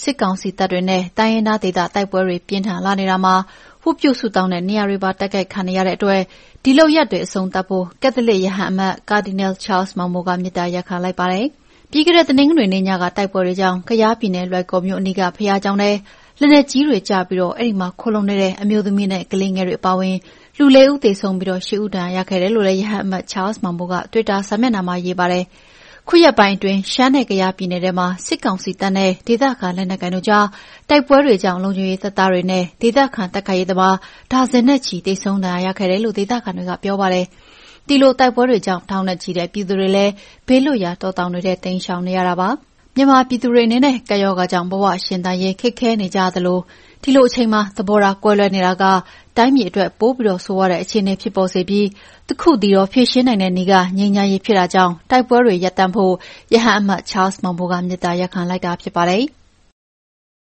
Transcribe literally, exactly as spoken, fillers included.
စစ်ကောင်စီတပ်တွေနဲ့တိုင်းရင်းသားဒေသတိုက်ပွဲတွေပြင်းထန်လာနေတာမှာဝတ်ပြုဆုတောင်းတဲ့နေရာတွေပါတိုက်ခိုက်ခံရတဲ့အတွက်ဒီလိုရက်တွေအဆုံးသတ်ဖို့ကက်သလစ်ရဟန်းအမတ်ကာဒီနယ်ချားလ်မောင်မိုကမေတ္တာရပ်ခံလိုက်ပါတယ်။ပြီးခဲ့တဲ့တနင်္ဂနွေနေ့ညကတိုက်ပွဲတွေကြောင့်ကယားပြည်နယ်လွိုင်ကော်မြို့အနီးကဘုရားကျောင်းထဲလက်နက်ကြီးတွေကျပြီးတော့အဲ့ဒီမှာခိုလုံနေတဲ့အမျိုးသမီးနဲ့ကလေးငယ်တွေအပါအဝင်လူလေးဦးသေဆုံးပြီးတော့ရှစ်ဦးဒဏ်ရာရခဲ့တယ်လို့လည်းရဟန်းအမတ်ချားလ်မောင်မိုကတွစ်တာစာမျက်နှာမှာရေးပါတယ်။ခုရက်ပိုင်းအတွင်းရှမ်းနယ်ကယားပြည်နယ်ထဲမှာစစ်ကောင်စီတပ်နဲ့ဒေသခံလက်နက်ကိုင်တို့ကြားတိုက်ပွဲတွေကြောင့်လုံခြုံရေးတပ်သားတွေနဲ့ဒေသခံတပ်ခတ်ရေးသမားဒါဇင်နဲ့ချီတိတ်ဆုံးဒဏ်ရာရခဲ့တယ်လို့ဒေသခံတွေကပြောပါတယ်။ဒီလိုတိုက်ပွဲတွေကြောင့်ထောင်နဲ့ချီတဲ့ပြည်သူတွေလည်းဘေးလွတ်ရာတောတောင်တွေထဲတိမ်းရှောင်နေရတာပါ။မြန်မာပြည်သူတွေအနေနဲ့ကရောဂါကြောင့်ဘဝရှင်သန်ရေးခက်ခဲနေကြသလိုဒီလိုအချိန်မှာသဘောထားကွဲလွဲနေတာကတိုင်းပြည်အတွက်ပိုးပြီးတော့ဆိုးရတဲ့အခြေအနေဖြစ်ပေါ်စေပြီးတခုတည်းတော့ဖြည့်ရှင်းနိုင်တဲ့နေကငြိမ်းချမ်းရေးဖြစ်တာကြောင့်တိုက်ပွဲတွေရပ်တန့်ဖို့ရဟန်းအမတ်ချားလ်မောင်ဘိုကမေတ္တာရပ်ခံလိုက်တာဖြစ်ပါတယ်။